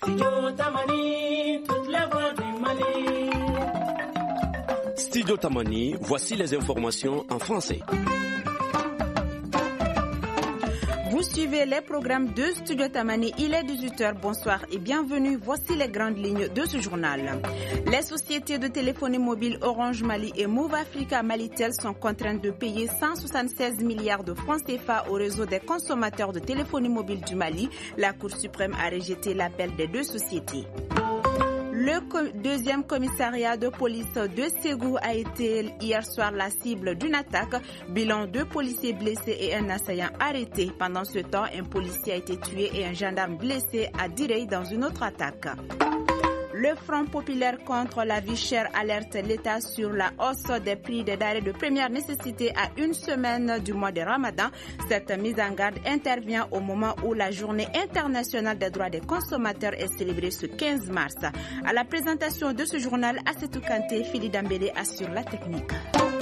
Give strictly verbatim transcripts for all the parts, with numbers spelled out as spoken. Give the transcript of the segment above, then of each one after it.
Studio Tamani, toute la voix du Mali. Studio Tamani, voici les informations en français. Vous suivez les programmes de Studio Tamani, il est dix-huit heures, bonsoir et bienvenue. Voici les grandes lignes de ce journal. Les sociétés de téléphonie mobile Orange Mali et Move Africa Malitel sont contraintes de payer cent soixante-seize milliards de francs C F A au réseau des consommateurs de téléphonie mobile du Mali. La Cour suprême a rejeté l'appel des deux sociétés. Le deuxième commissariat de police de Ségou a été hier soir la cible d'une attaque. Bilan deux policiers blessés et un assaillant arrêté. Pendant ce temps, un policier a été tué et un gendarme blessé à Direy dans une autre attaque. Le Front populaire contre la vie chère alerte l'État sur la hausse des prix des denrées de première nécessité à une semaine du mois de Ramadan. Cette mise en garde intervient au moment où la journée internationale des droits des consommateurs est célébrée ce quinze mars. À la présentation de ce journal, Assetou Kanté, Fili Dambélé assure la technique.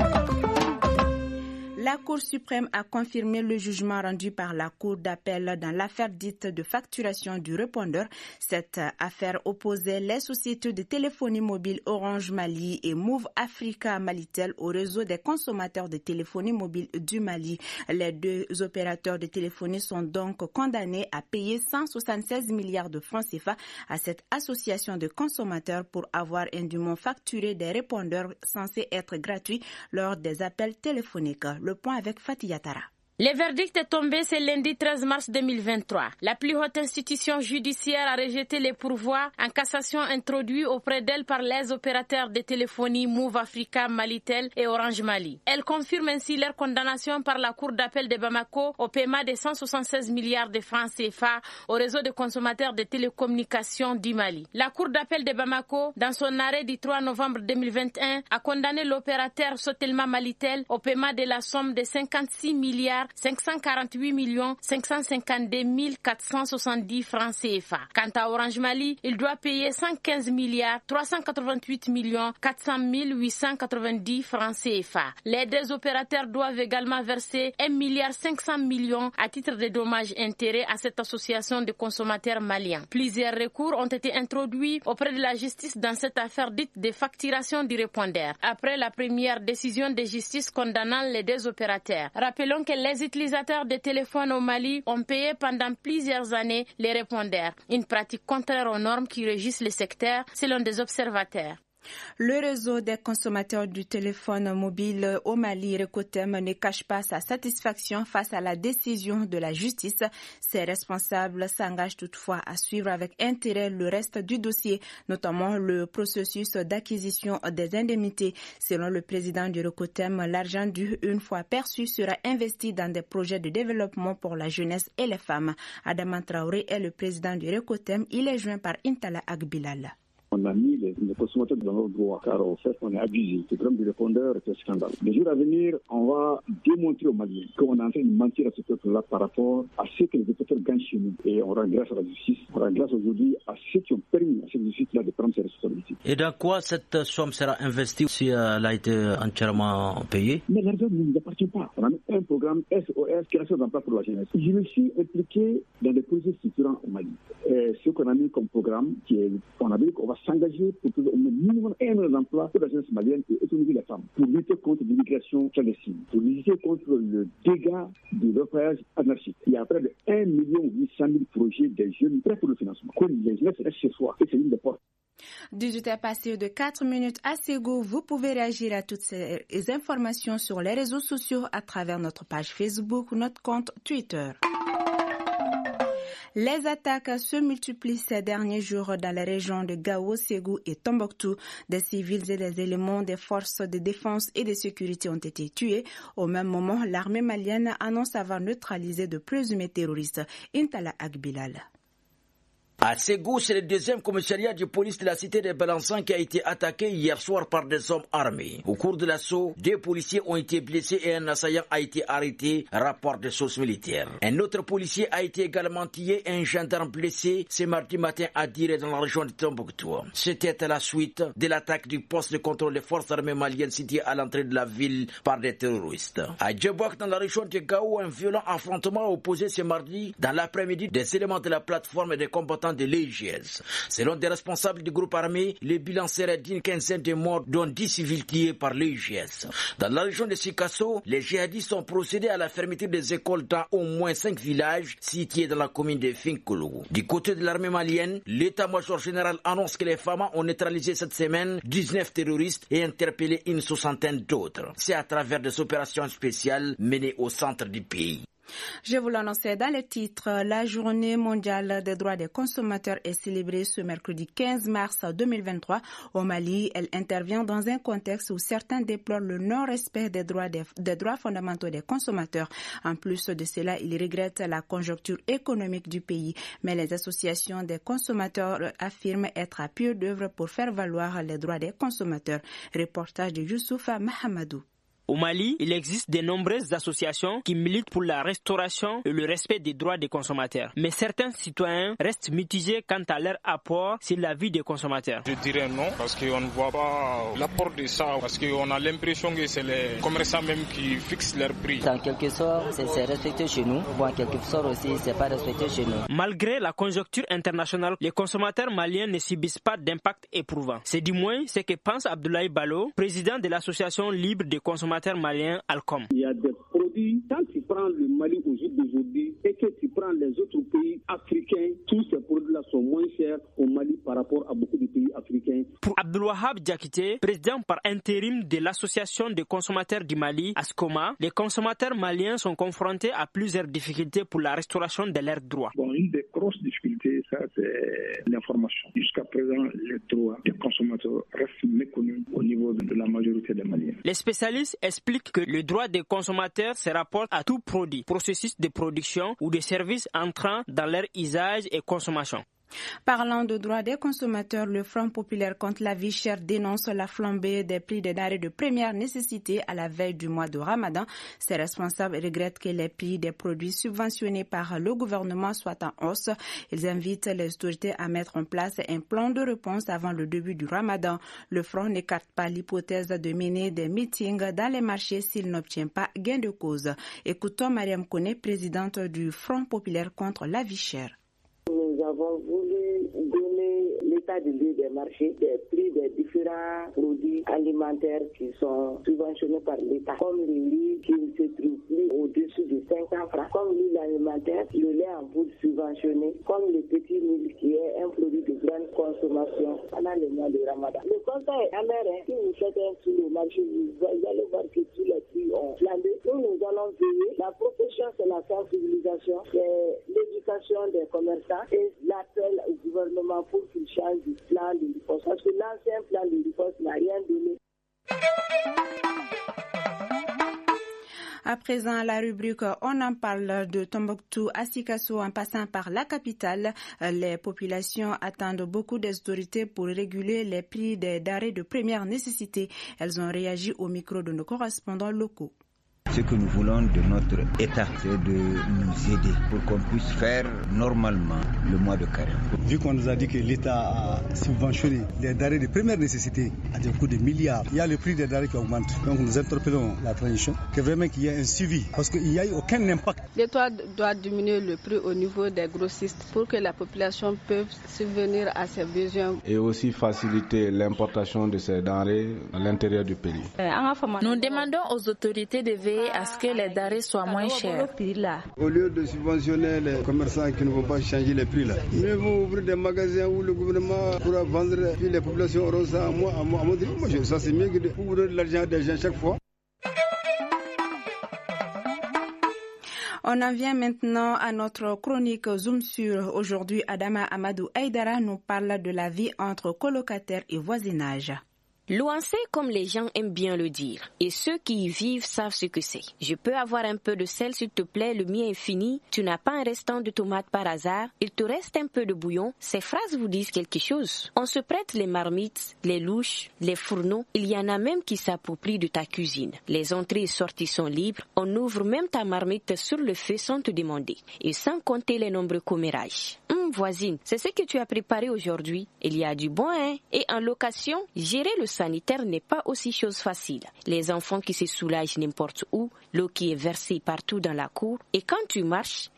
La Cour suprême a confirmé le jugement rendu par la Cour d'appel dans l'affaire dite de facturation du répondeur. Cette affaire opposait les sociétés de téléphonie mobile Orange Mali et Move Africa Malitel au réseau des consommateurs de téléphonie mobile du Mali. Les deux opérateurs de téléphonie sont donc condamnés à payer cent soixante-seize milliards de francs C F A à cette association de consommateurs pour avoir indûment facturé des répondeurs censés être gratuits lors des appels téléphoniques. Le point avec Fatih Yatara. Le verdict est tombé ce lundi treize mars deux mille vingt-trois. La plus haute institution judiciaire a rejeté les pourvois en cassation introduits auprès d'elle par les opérateurs de téléphonie Move Africa, Malitel et Orange Mali. Elle confirme ainsi leur condamnation par la Cour d'appel de Bamako au paiement de cent soixante-seize milliards de francs C F A au réseau de consommateurs de télécommunications du Mali. La Cour d'appel de Bamako, dans son arrêt du trois novembre deux mille vingt et un, a condamné l'opérateur Sotelma Malitel au paiement de la somme de cinquante-six milliards cinq cent quarante-huit millions cinq cent cinquante-deux mille quatre cent soixante-dix francs C F A. Quant à Orange Mali, il doit payer cent quinze milliards trois cent quatre-vingt-huit millions quatre cent mille huit cent quatre-vingt-dix francs C F A. Les deux opérateurs doivent également verser un milliard cinq cents millions à titre de dommages intérêts à cette association de consommateurs maliens. Plusieurs recours ont été introduits auprès de la justice dans cette affaire dite de facturation du répondeur. Après la première décision de justice condamnant les deux opérateurs, rappelons que les Les utilisateurs de téléphones au Mali ont payé pendant plusieurs années les répondeurs, une pratique contraire aux normes qui régissent le secteur selon des observateurs. Le réseau des consommateurs du téléphone mobile au Mali, Recotem, ne cache pas sa satisfaction face à la décision de la justice. Ses responsables s'engagent toutefois à suivre avec intérêt le reste du dossier, notamment le processus d'acquisition des indemnités. Selon le président du Recotem, l'argent dû une fois perçu sera investi dans des projets de développement pour la jeunesse et les femmes. Adama Traoré est le président du Recotem. Il est joint par Intala Agbilal. On a mis les, les consommateurs dans leurs droits, car en fait, on est abusé. C'est comme du répondeur, c'est un scandale. Les jours à venir, on va démontrer aux Maliens qu'on est en train de mentir à ce peuple-là par rapport à ce que les opérateurs gagnent chez nous. Et on rend grâce à la justice, on rend grâce aujourd'hui à ceux qui ont permis à cette justice-là de prendre ses responsabilités. Et dans quoi cette somme sera investie si elle a été entièrement payée? Mais l'argent ne nous appartient pas. On a mis un programme S O S, création d'emplois pour la jeunesse. Je me suis impliqué dans des projets structurants au Mali. Et ce qu'on a mis comme programme, qui est, on a dit qu'on va s'engager pour trouver au minimum un million d'emplois pour la jeunesse malienne et autonomiser les femmes, pour lutter contre l'immigration clandestine, pour lutter contre le dégât de l'orpaillage anarchique. Il y a près de un million huit cent mille projets des jeunes prêts pour le financement. Que les jeunes restent chez soi et c'est une des portes. dix-huit heures passées de quatre minutes à Ségou. Vous pouvez réagir à toutes ces informations sur les réseaux sociaux à travers notre page Facebook ou notre compte Twitter. Les attaques se multiplient ces derniers jours dans les régions de Gao, Ségou et Tombouctou. Des civils et des éléments des forces de défense et de sécurité ont été tués. Au même moment, l'armée malienne annonce avoir neutralisé de présumés terroristes. Intala Agbilal. À Ségou, c'est le deuxième commissariat de police de la cité de Balançan qui a été attaqué hier soir par des hommes armés. Au cours de l'assaut, deux policiers ont été blessés et un assaillant a été arrêté, rapport de sources militaires. Un autre policier a été également tué et un gendarme blessé ce mardi matin à Diré dans la région de Tombouctou. C'était à la suite de l'attaque du poste de contrôle des forces armées maliennes situé à l'entrée de la ville par des terroristes. À Djebouak, dans la région de Gao, un violent affrontement a opposé ce mardi dans l'après-midi des éléments de la plateforme et des combattants combattants de l'E G S. Selon des responsables du groupe armé, le bilan serait d'une quinzaine de morts, dont dix civils tués par l'E G S. Dans la région de Sikasso, les djihadistes ont procédé à la fermeture des écoles dans au moins cinq villages situés dans la commune de Finkolo. Du côté de l'armée malienne, l'état-major général annonce que les F A M A ont neutralisé cette semaine dix-neuf terroristes et interpellé une soixantaine d'autres. C'est à travers des opérations spéciales menées au centre du pays. Je vous l'annonçais dans les titres, la journée mondiale des droits des consommateurs est célébrée ce mercredi quinze mars deux mille vingt-trois. Au Mali, elle intervient dans un contexte où certains déplorent le non-respect des droits, des, des droits fondamentaux des consommateurs. En plus de cela, ils regrettent la conjoncture économique du pays. Mais les associations des consommateurs affirment être à pied d'œuvre pour faire valoir les droits des consommateurs. Reportage de Youssoufa Mahamadou. Au Mali, il existe de nombreuses associations qui militent pour la restauration et le respect des droits des consommateurs. Mais certains citoyens restent mitigés quant à leur apport sur la vie des consommateurs. Je dirais non, parce qu'on ne voit pas l'apport de ça, parce qu'on a l'impression que c'est les commerçants même qui fixent leur prix. En quelque sorte, c'est respecté chez nous. Bon, en quelque sorte aussi, c'est pas respecté chez nous. Malgré la conjoncture internationale, les consommateurs maliens ne subissent pas d'impact éprouvant. C'est du moins ce que pense Abdoulaye Ballo, président de l'association libre des consommateurs malien Alcom. Il y a des produits, quand tu prends le Mali au jour d'aujourd'hui et que tu prends les autres pays africains, tous ces produits-là sont moins chers au Mali par rapport à beaucoup de pays africains. Pour Abdelwahab Diakité, président par intérim de l'association des consommateurs du Mali, ASCOMA, les consommateurs maliens sont confrontés à plusieurs difficultés pour la restauration de leurs droits. Bon, une des grosses difficultés, ça, c'est l'information. Jusqu'à présent, les droits des consommateurs restent méconnus au niveau de la majorité des Maliens. Les spécialistes explique que le droit des consommateurs se rapporte à tout produit, processus de production ou de services entrant dans leur usage et consommation. Parlant de droits des consommateurs, le Front populaire contre la vie chère dénonce la flambée des prix des denrées de première nécessité à la veille du mois de Ramadan. Ces responsables regrettent que les prix des produits subventionnés par le gouvernement soient en hausse. Ils invitent les autorités à mettre en place un plan de réponse avant le début du Ramadan. Le Front n'écarte pas l'hypothèse de mener des meetings dans les marchés s'il n'obtient pas gain de cause. Écoutons Mariam Kone, présidente du Front populaire contre la vie chère. Nous avons voulu donner l'état de lieu des marchés, des prix des différents produits alimentaires qui sont subventionnés par l'État, comme le riz qui ne se trouve plus au-dessus de cinq cents francs, comme l'huile alimentaire, le lait en poudre subventionné, comme le petit mil qui est un produit de grande consommation pendant le mois de Ramadan. Le constat est amer, hein. Si vous faites un tour au marché, vous allez voir que tous les prix ont flambé. Nous, nous allons veiller. La profession, c'est la sensibilisation, c'est l'éducation des commerçants et l'appel au gouvernement pour qu'il change du plan de riposte. Parce que l'ancien plan de riposte n'a rien donné. À présent, la rubrique On en parle de Tombouctou à Sikasso en passant par la capitale. Les populations attendent beaucoup des autorités pour réguler les prix des denrées de première nécessité. Elles ont réagi au micro de nos correspondants locaux. Ce que nous voulons de notre État, c'est de nous aider pour qu'on puisse faire normalement le mois de carême. Vu qu'on nous a dit que l'État a subventionné les denrées de première nécessité à des coûts de milliards, il y a le prix des denrées qui augmente. Donc nous interpellons la transition, que vraiment qu'il y ait un suivi, parce qu'il n'y a eu aucun impact. L'État doit diminuer le prix au niveau des grossistes pour que la population puisse subvenir à ses besoins. Et aussi faciliter l'importation de ces denrées à l'intérieur du pays. Nous demandons aux autorités de veiller à ce que les denrées soient moins chères. Au lieu de subventionner les commerçants qui ne vont pas changer les prix là, mieux vaut ouvrir des magasins où le gouvernement pourra vendre, puis les populations auront ça à moi, à moi, à moi. Moi, je, ça c'est mieux que de vous donner de l'argent des gens chaque fois. On en vient maintenant à notre chronique Zoom sur. Aujourd'hui, Adama Amadou Aïdara nous parle de la vie entre colocataires et voisinage. Louancé comme les gens aiment bien le dire, et ceux qui y vivent savent ce que c'est. Je peux avoir un peu de sel s'il te plaît, le mien est fini, tu n'as pas un restant de tomates par hasard, il te reste un peu de bouillon. Ces phrases vous disent quelque chose. On se prête les marmites, les louches, les fourneaux, il y en a même qui s'approprient de ta cuisine. Les entrées et sorties sont libres, on ouvre même ta marmite sur le feu sans te demander, et sans compter les nombreux commérages. Hum, voisine, c'est ce que tu as préparé aujourd'hui, il y a du bon hein, et en location, gérer le sanitaire n'est pas aussi chose facile. Les enfants qui se soulagent n'importe où, l'eau qui est versée partout dans la cour, et quand tu marches,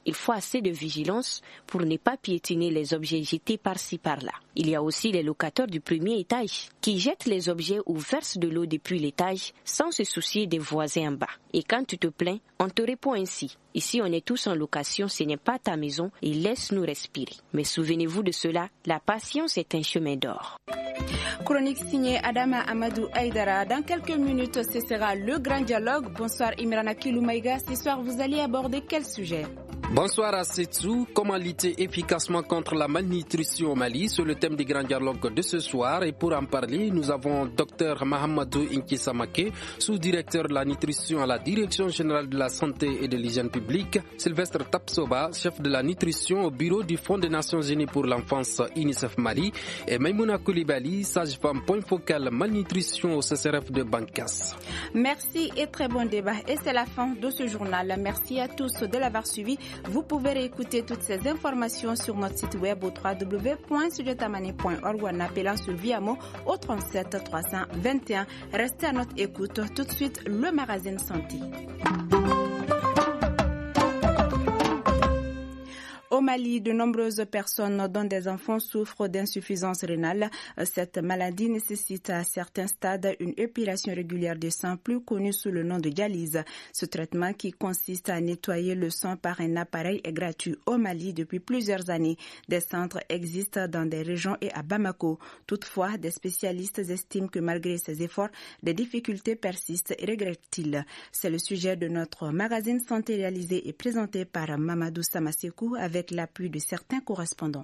il faut assez de vigilance pour ne pas piétiner les objets jetés par-ci par-là. Il y a aussi les locataires du premier étage qui jettent les objets ou versent de l'eau depuis l'étage sans se soucier des voisins en bas. Et quand tu te plains, on te répond ainsi. Ici, on est tous en location, ce n'est pas ta maison et laisse-nous respirer. Mais souvenez-vous de cela, la patience est un chemin d'or. Chronique signée Adama Amadou Aïdara. Dans quelques minutes, ce sera le grand dialogue. Bonsoir Imrana Kiloumaïga. Ce soir, vous allez aborder quel sujet? Bonsoir à Setsou. Comment lutter efficacement contre la malnutrition au Mali? C'est le thème du grand dialogue de ce soir. Et pour en parler, nous avons Dr Mahamadou Inkisamake, sous-directeur de la nutrition à la Direction générale de la santé et de l'hygiène publique, Sylvestre Tapsoba, chef de la nutrition au bureau du Fonds des Nations Unies pour l'enfance UNICEF Mali, et Maïmouna Koulibaly, sage-femme point focal malnutrition au C C R F de Bankas. Merci et très bon débat. Et c'est la fin de ce journal. Merci à tous de l'avoir suivi. Vous pouvez réécouter toutes ces informations sur notre site web au w w w point studio tamani point org ou en appelant sur Viamo au trente-sept trois cent vingt et un. Restez à notre écoute. Tout de suite, le magazine Santé. Au Mali, de nombreuses personnes, dont des enfants, souffrent d'insuffisance rénale. Cette maladie nécessite à certains stades une épuration régulière du sang, plus connue sous le nom de dialyse. Ce traitement, qui consiste à nettoyer le sang par un appareil, est gratuit au Mali depuis plusieurs années. Des centres existent dans des régions et à Bamako. Toutefois, des spécialistes estiment que malgré ces efforts, des difficultés persistent et regrettent-ils. C'est le sujet de notre magazine Santé réalisé et présenté par Mamadou Samasekou avec avec l'appui de certains correspondants.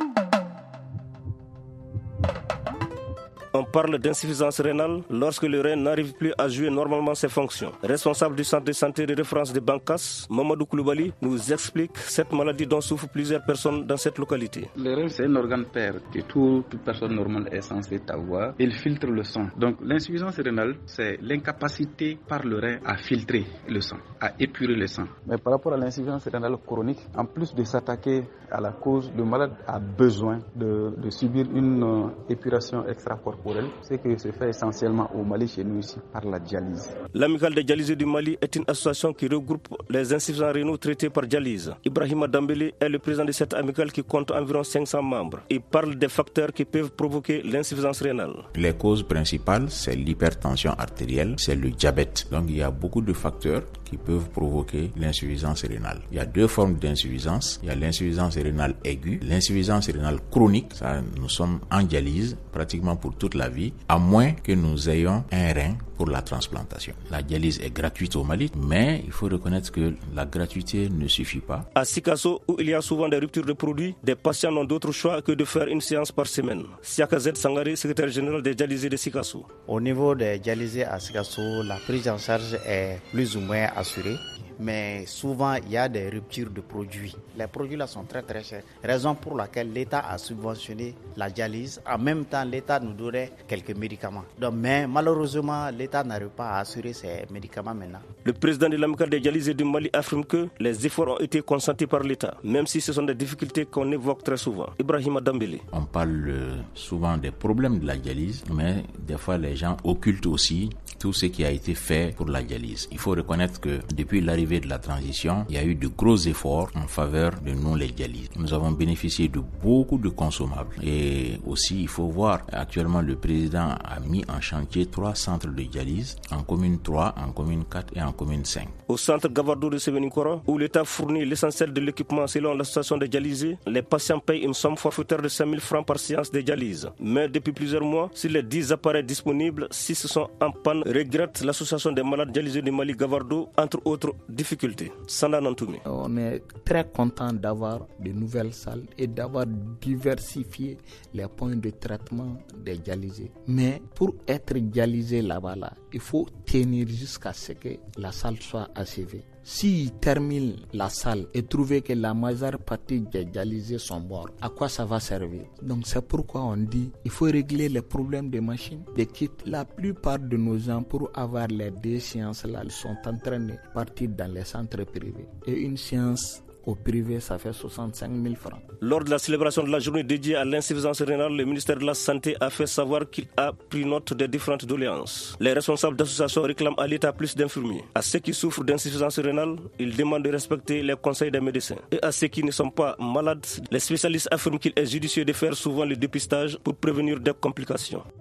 On parle d'insuffisance rénale lorsque le rein n'arrive plus à jouer normalement ses fonctions. Responsable du centre de santé de référence de Bankas, Mamadou Koulibaly nous explique cette maladie dont souffrent plusieurs personnes dans cette localité. Le rein, c'est un organe père que toute, toute personne normale est censée avoir. Il filtre le sang. Donc l'insuffisance rénale, c'est l'incapacité par le rein à filtrer le sang, à épurer le sang. Mais par rapport à l'insuffisance rénale chronique, en plus de s'attaquer à la cause, le malade a besoin de, de subir une euh, épuration extracorporelle. Ce qui se fait essentiellement au Mali, chez nous ici, par la dialyse. L'Amicale des dialysés du Mali est une association qui regroupe les insuffisants rénaux traités par dialyse. Ibrahima Dambélé est le président de cette amicale qui compte environ cinq cents membres. Il parle des facteurs qui peuvent provoquer l'insuffisance rénale. Les causes principales, c'est l'hypertension artérielle, c'est le diabète. Donc il y a beaucoup de facteurs qui peuvent provoquer l'insuffisance rénale. Il y a deux formes d'insuffisance. Il y a l'insuffisance rénale aiguë, l'insuffisance rénale chronique. Ça, nous sommes en dialyse pratiquement pour toute la vie, à moins que nous ayons un rein pour la transplantation. La dialyse est gratuite au Mali, mais il faut reconnaître que la gratuité ne suffit pas. À Sikasso, où il y a souvent des ruptures de produits, des patients n'ont d'autre choix que de faire une séance par semaine. Siaka Z Sangare, secrétaire général des dialysés de Sikasso. Au niveau des dialysés à Sikasso, la prise en charge est plus ou moins assurée. Mais souvent, il y a des ruptures de produits. Les produits là sont très très chers. Raison pour laquelle l'État a subventionné la dialyse. En même temps, l'État nous donnait quelques médicaments. Donc, mais malheureusement, l'État n'arrive pas à assurer ces médicaments maintenant. Le président de l'Amicale des dialysés du Mali affirme que les efforts ont été consentis par l'État, même si ce sont des difficultés qu'on évoque très souvent. Ibrahima Dambélé. On parle souvent des problèmes de la dialyse, mais des fois les gens occultent aussi tout ce qui a été fait pour la dialyse. Il faut reconnaître que depuis l'arrivée de la transition, il y a eu de gros efforts en faveur de nous les dialyses. Nous avons bénéficié de beaucoup de consommables. Et aussi, il faut voir, actuellement le président a mis en chantier trois centres de dialyse, en commune trois, en commune quatre et en commune cinq. Au centre Gavardo de Sevenikoro, où l'État fournit l'essentiel de l'équipement selon l'association des dialysés, les patients payent une somme forfaitaire de cinq mille francs par séance de dialyse. Mais depuis plusieurs mois, sur les dix appareils disponibles, six sont en panne, regrette l'association des malades dialysés du Mali Gavardo, entre autres difficultés. Sanda Nantoumi. On est très content d'avoir de nouvelles salles et d'avoir diversifié les points de traitement des dialysés. Mais pour être dialysé là-bas, là, il faut tenir jusqu'à ce que la salle soit achevée. S'ils terminent la salle et trouvent que la majeure partie des dialysés sont morts, à quoi ça va servir? Donc c'est pourquoi on dit il faut régler les problèmes des machines, des kits. La plupart de nos gens, pour avoir les deux séances là, ils sont en train de partir dans les centres privés. Et une séance Au privé, ça fait soixante-cinq mille francs. Lors de la célébration de la journée dédiée à l'insuffisance rénale, le ministère de la Santé a fait savoir qu'il a pris note des différentes doléances. Les responsables d'associations réclament à l'État plus d'infirmiers. À ceux qui souffrent d'insuffisance rénale, ils demandent de respecter les conseils des médecins. Et à ceux qui ne sont pas malades, les spécialistes affirment qu'il est judicieux de faire souvent le dépistage pour prévenir des complications.